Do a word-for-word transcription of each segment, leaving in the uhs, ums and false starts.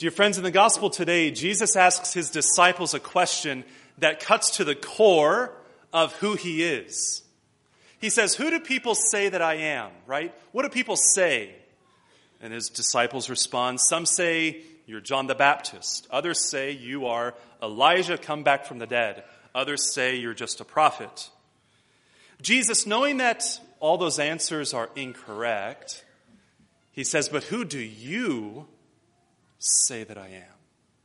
Dear friends, in the gospel today, Jesus asks his disciples a question that cuts to the core of who he is. He says, who do people say that I am, right? What do people say? And his disciples respond, some say you're John the Baptist. Others say you are Elijah come back from the dead. Others say you're just a prophet. Jesus, knowing that all those answers are incorrect, he says, but who do you say that I am?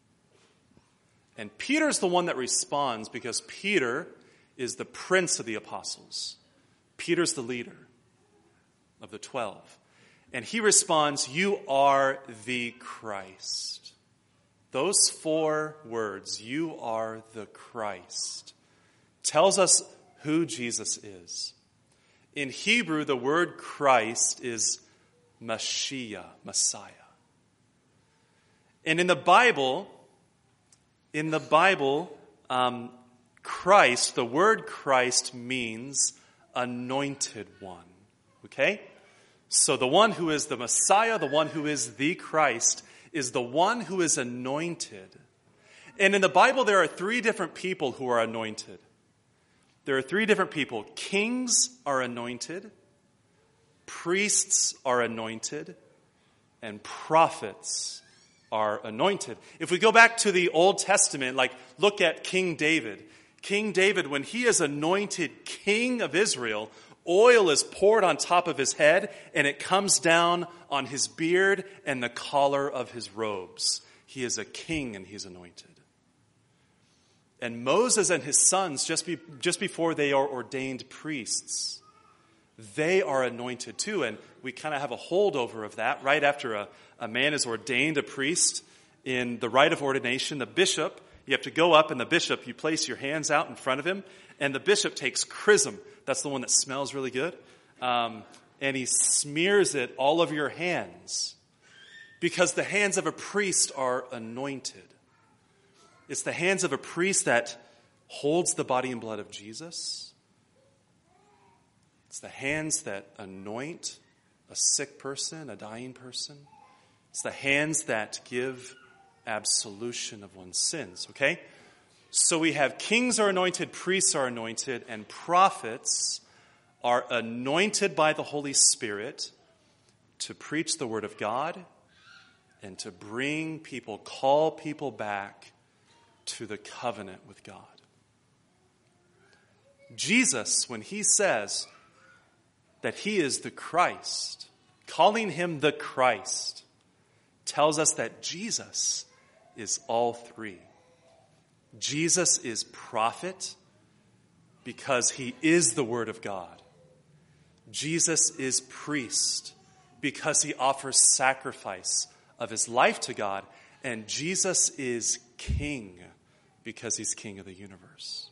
And Peter's the one that responds because Peter is the prince of the apostles. Peter's the leader of the twelve. And he responds, you are the Christ. Those four words, you are the Christ, tells us who Jesus is. In Hebrew, the word Christ is Mashiach, Messiah. And in the Bible, in the Bible, um, Christ, the word Christ means anointed one. Okay? So the one who is the Messiah, the one who is the Christ, is the one who is anointed. And in the Bible, there are three different people who are anointed. There are three different people. Kings are anointed, priests are anointed, and prophets are anointed. If we go back to the Old Testament, like look at King David. King David, when he is anointed king of Israel, oil is poured on top of his head, and it comes down on his beard and the collar of his robes. He is a king, and he's anointed. And Moses and his sons, just, be, just before they are ordained priests, they are anointed too. And we kind of have a holdover of that. Right after a, a man is ordained a priest, in the rite of ordination, the bishop, you have to go up, and the bishop, you place your hands out in front of him, and the bishop takes chrism. That's the one that smells really good. Um, and he smears it all over your hands, because the hands of a priest are anointed. It's the hands of a priest that holds the body and blood of Jesus. It's the hands that anoint a sick person, a dying person. It's the hands that give absolution of one's sins, okay? So we have kings are anointed, priests are anointed, and prophets are anointed by the Holy Spirit to preach the word of God and to bring people, call people back to the covenant with God. Jesus, when he says that he is the Christ, calling him the Christ, tells us that Jesus is all three. Jesus is prophet because he is the Word of God. Jesus is priest because he offers sacrifice of his life to God. And Jesus is king because he's king of the universe.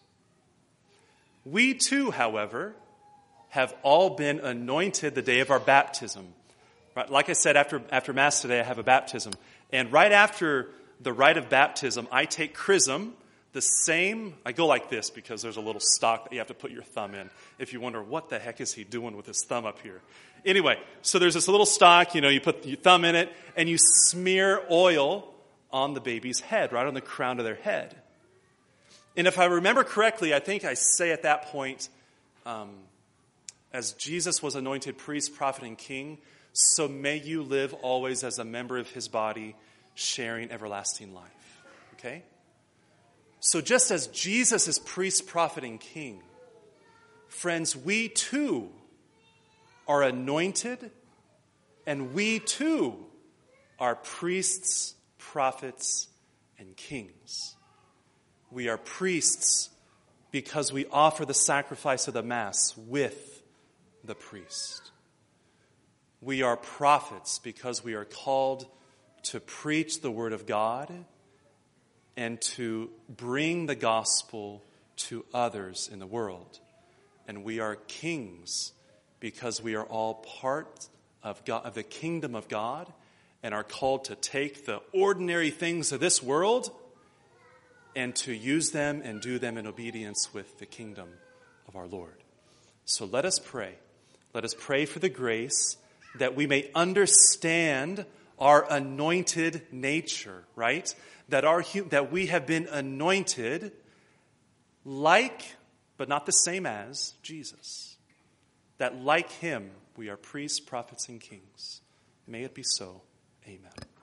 We too, however, have all been anointed the day of our baptism. Right? Like I said, after, after Mass today, I have a baptism. And right after the rite of baptism, I take chrism, the same, I go like this because there's a little stock that you have to put your thumb in. If you wonder, what the heck is he doing with his thumb up here? Anyway, so there's this little stock, you know, you put your thumb in it, and you smear oil on the baby's head, right on the crown of their head. And if I remember correctly, I think I say at that point, um, as Jesus was anointed priest, prophet, and king, so may you live always as a member of his body, sharing everlasting life. Okay? So just as Jesus is priest, prophet, and king, friends, we too are anointed, and we too are priests, prophets, and kings. We are priests because we offer the sacrifice of the Mass with the priest. We are prophets because we are called to preach the word of God and to bring the gospel to others in the world. And we are kings because we are all part of God, of the kingdom of God, and are called to take the ordinary things of this world and to use them and do them in obedience with the kingdom of our Lord. So let us pray. Let us pray for the grace that we may understand our anointed nature, right? That our that we have been anointed like, but not the same as, Jesus. That like him, we are priests, prophets, and kings. May it be so. Amen.